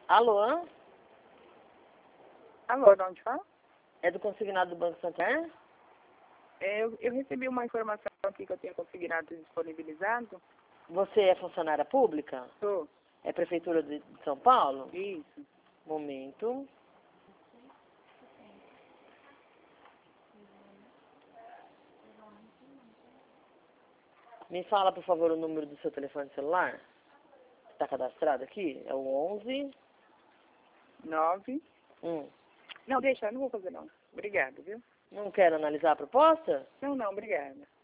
Alô? Alô, de onde fala? É do consignado do Banco Santander? Eu recebi uma informação aqui que eu tinha consignado disponibilizado. Você é funcionária pública? Sou. É Prefeitura de São Paulo? Isso. Momento. Me fala, por favor, o número do seu telefone celular. Está cadastrado aqui? É o 11... 9. Hum. Não, deixa, eu não vou fazer não. Obrigada, viu? Não quero analisar a proposta? Não, obrigada.